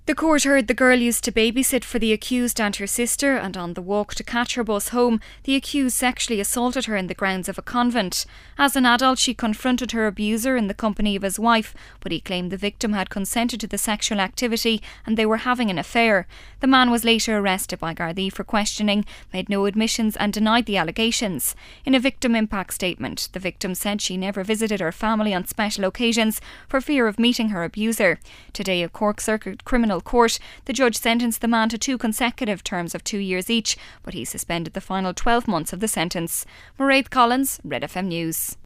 The court heard the girl used to babysit for the accused and her sister, and on the walk to catch her bus home, the accused sexually assaulted her in the grounds of a convent. As an adult, she confronted her abuser in the company of his wife, but he claimed the victim had consented to the sexual activity and they were having an affair. The man was later arrested by Gardaí for questioning, made no admissions and denied the allegations. In a victim impact statement, the victim said she never visited her family on special occasions for fear of meeting her abuser. Today, a Cork Circuit Criminal Court, the judge sentenced the man to 2 consecutive terms of 2 years each, but he suspended the final 12 months of the sentence. Mairead Collins, Red FM News.